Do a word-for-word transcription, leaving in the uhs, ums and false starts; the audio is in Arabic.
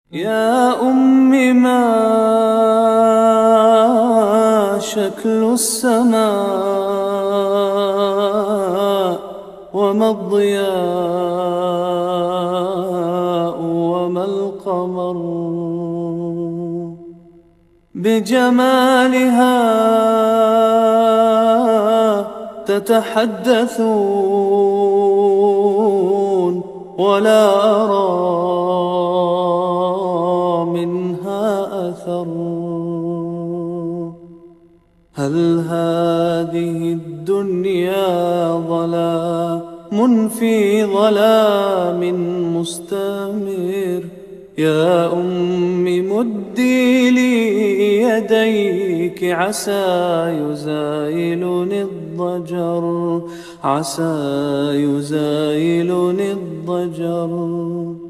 يا أم ما شكل السماء وما الضياء وما القمر بجمالها تتحدثون ولا أرى منها أثر. هل هذه الدنيا ظلام في ظلام مستمر؟ يا أم مدي لي يديك عسى يزايلني الضجر، عسى يزايلني الضجر.